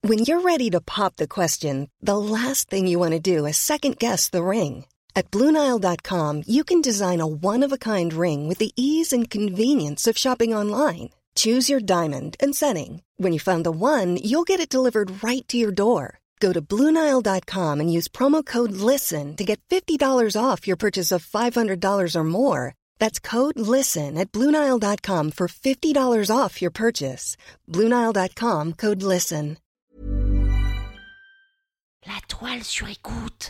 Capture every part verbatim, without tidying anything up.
When you're ready to pop the question, the last thing you want to do is second-guess the ring. At Blue Nile dot com, you can design a one-of-a-kind ring with the ease and convenience of shopping online. Choose your diamond and setting. When you find the one, you'll get it delivered right to your door. Go to Blue Nile dot com and use promo code LISTEN to get fifty dollars off your purchase of five hundred dollars or more. That's code LISTEN at Blue Nile dot com for fifty dollars off your purchase. Blue Nile dot com, code LISTEN. La toile sur écoute.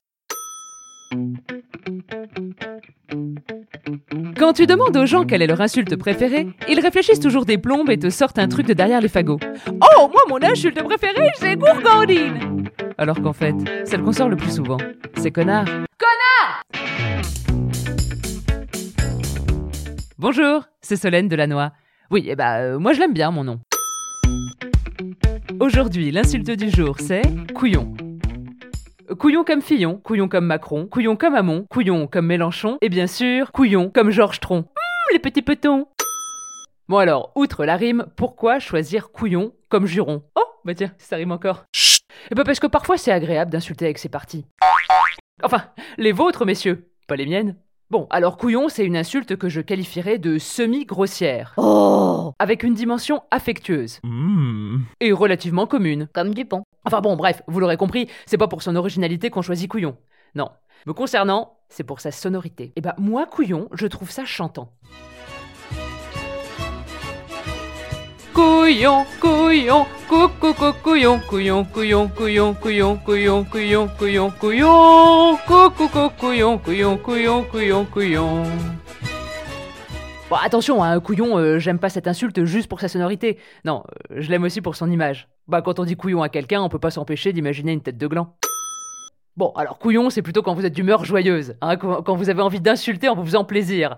Quand tu demandes aux gens quelle est leur insulte préférée, ils réfléchissent toujours des plombes et te sortent un truc de derrière les fagots. Oh, moi mon insulte préférée, c'est gourgandine. Alors qu'en fait, celle qu'on sort le plus souvent, c'est connard. Connard! Bonjour, c'est Solène Delannoy. Oui, et bah, euh, moi je l'aime bien mon nom. Aujourd'hui, l'insulte du jour, c'est couillon. Couillon comme Fillon, couillon comme Macron, couillon comme Hamon, couillon comme Mélenchon, et bien sûr, couillon comme Georges Tron. Mmh, les petits petons. Bon alors, outre la rime, pourquoi choisir couillon comme juron? Oh, bah tiens, ça rime encore. Chut. Et bah parce que parfois c'est agréable d'insulter avec ses parties. Enfin, les vôtres, messieurs, pas les miennes. Bon, alors couillon, c'est une insulte que je qualifierais de semi-grossière. Oh! Avec une dimension affectueuse. Mmh. Et relativement commune. Comme Dupont. Enfin bon, bref, vous l'aurez compris, c'est pas pour son originalité qu'on choisit couillon. Non. Me concernant, c'est pour sa sonorité. Et bah, moi, couillon, je trouve ça chantant. Couillon, couillon, coucou, couillon, couillon, couillon, couillon, couillon, couillon, couillon, couillon, couillon, coucou, couillon, couillon, couillon, couillon, couillon. Bon, attention, hein, couillon, euh, j'aime pas cette insulte juste pour sa sonorité. Non, euh, je l'aime aussi pour son image. Bah, quand on dit couillon à quelqu'un, on peut pas s'empêcher d'imaginer une tête de gland. Bon, alors couillon, c'est plutôt quand vous êtes d'humeur joyeuse, hein, quand, quand vous avez envie d'insulter en vous faisant plaisir.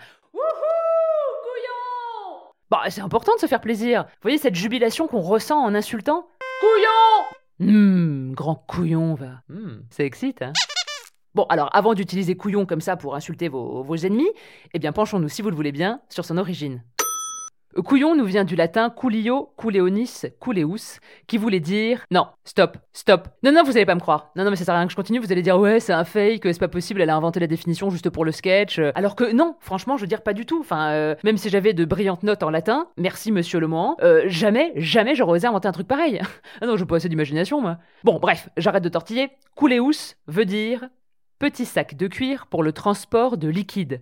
Bah, c'est important de se faire plaisir. Vous voyez cette jubilation qu'on ressent en insultant? Couillon! Hum, grand couillon, va. Hum, ça excite, hein? Bon, alors, avant d'utiliser couillon comme ça pour insulter vos, vos ennemis, eh bien, penchons-nous, si vous le voulez bien, sur son origine. Couillon nous vient du latin coulio, couleonis, couleus, qui voulait dire... Non, stop, stop. Non, non, vous allez pas me croire. Non, non, mais ça sert à rien que je continue, vous allez dire, ouais, c'est un fake, c'est pas possible, elle a inventé la définition juste pour le sketch. Alors que non, franchement, je veux dire pas du tout. Enfin, euh, même si j'avais de brillantes notes en latin, merci monsieur Le Mans, euh, jamais, jamais j'aurais osé inventer un truc pareil. Ah non, j'ai pas assez d'imagination, moi. Bon, bref, j'arrête de tortiller. Couleus veut dire petit sac de cuir pour le transport de liquide.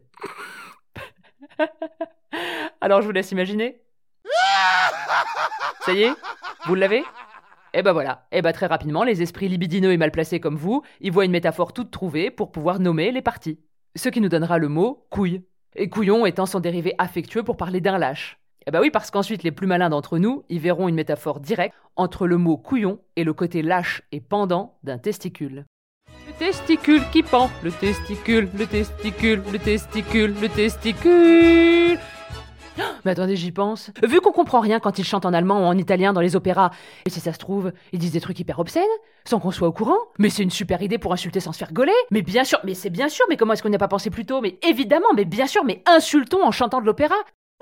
Alors je vous laisse imaginer. Ça y est, vous l'avez? Eh ben voilà, eh ben très rapidement, les esprits libidineux et mal placés comme vous, ils voient une métaphore toute trouvée pour pouvoir nommer les parties. Ce qui nous donnera le mot couille. Et couillon étant son dérivé affectueux pour parler d'un lâche. Eh ben oui, parce qu'ensuite les plus malins d'entre nous, ils verront une métaphore directe entre le mot couillon et le côté lâche et pendant d'un testicule. Le testicule qui pend, le testicule, le testicule, le testicule, le testicule. Mais attendez, j'y pense. Vu qu'on comprend rien quand ils chantent en allemand ou en italien dans les opéras, et si ça se trouve, ils disent des trucs hyper obscènes, sans qu'on soit au courant. Mais c'est une super idée pour insulter sans se faire gauler. Mais bien sûr, mais c'est bien sûr, mais comment est-ce qu'on n'y a pas pensé plus tôt? Mais évidemment, mais bien sûr, mais insultons en chantant de l'opéra.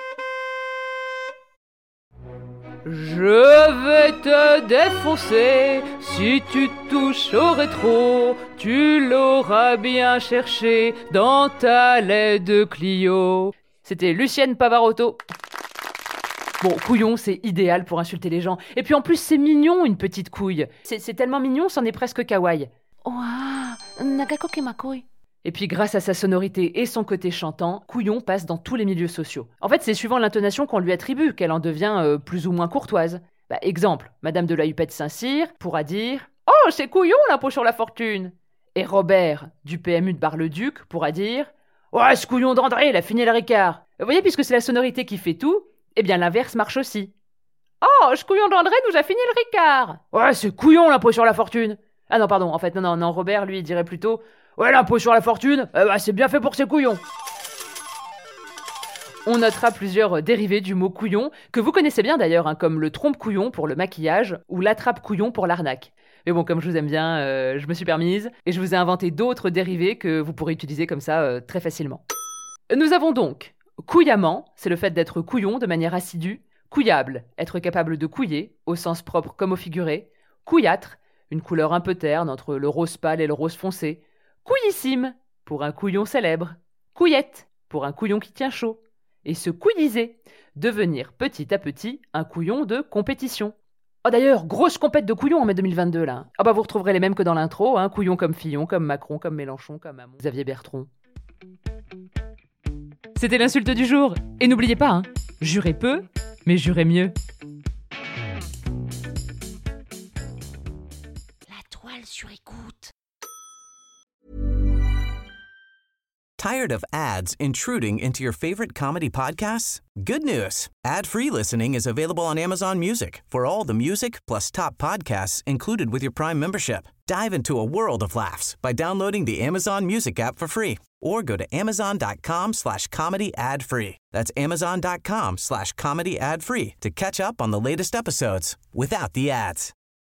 Je vais te défoncer, si tu touches au rétro, tu l'auras bien cherché dans ta laide Clio. C'était Lucienne Pavarotti. Bon, couillon, c'est idéal pour insulter les gens. Et puis en plus, c'est mignon, une petite couille. C'est, c'est tellement mignon, c'en est presque kawaii. Et puis grâce à sa sonorité et son côté chantant, couillon passe dans tous les milieux sociaux. En fait, c'est suivant l'intonation qu'on lui attribue qu'elle en devient euh, plus ou moins courtoise. Bah, exemple, Madame de la Huppette Saint-Cyr pourra dire « Oh, c'est couillon l'impôt sur la fortune !» Et Robert, du P M U de Bar-le-Duc, pourra dire « Ouais, ce couillon d'André, il a fini le Ricard !» Vous voyez, puisque c'est la sonorité qui fait tout, eh bien l'inverse marche aussi. « Oh, ce couillon d'André nous a fini le Ricard !»« Ouais, c'est couillon l'impôt sur la fortune !» Ah non, pardon, en fait, non, non, non, Robert, lui, il dirait plutôt « Ouais, l'impôt sur la fortune, eh ben, c'est bien fait pour ces couillons !» On notera plusieurs dérivés du mot couillon, que vous connaissez bien d'ailleurs, hein, comme le trompe-couillon pour le maquillage ou l'attrape-couillon pour l'arnaque. Mais bon, comme je vous aime bien, euh, je me suis permise, et je vous ai inventé d'autres dérivés que vous pourrez utiliser comme ça euh, très facilement. Nous avons donc couillamment, c'est le fait d'être couillon de manière assidue, couillable, être capable de couiller, au sens propre comme au figuré, Couillâtre, une couleur un peu terne entre le rose pâle et le rose foncé. Couillissime, pour un couillon célèbre. Couillette, pour un couillon qui tient chaud. Et se couilliser, devenir petit à petit un couillon de compétition. Oh d'ailleurs, grosse compète de couillons en mai deux mille vingt-deux là. Ah bah vous retrouverez les mêmes que dans l'intro, hein, couillons comme Fillon, comme Macron, comme Mélenchon, comme Hamon, Xavier Bertrand. C'était l'insulte du jour. Et n'oubliez pas, hein, jurez peu, mais jurez mieux. La toile sur écoute. Tired of ads intruding into your favorite comedy podcasts? Good news. Ad-free listening is available on Amazon Music for all the music plus top podcasts included with your Prime membership. Dive into a world of laughs by downloading the Amazon Music app for free or go to amazon.com slash comedy ad free. That's amazon.com slash comedy ad free to catch up on the latest episodes without the ads.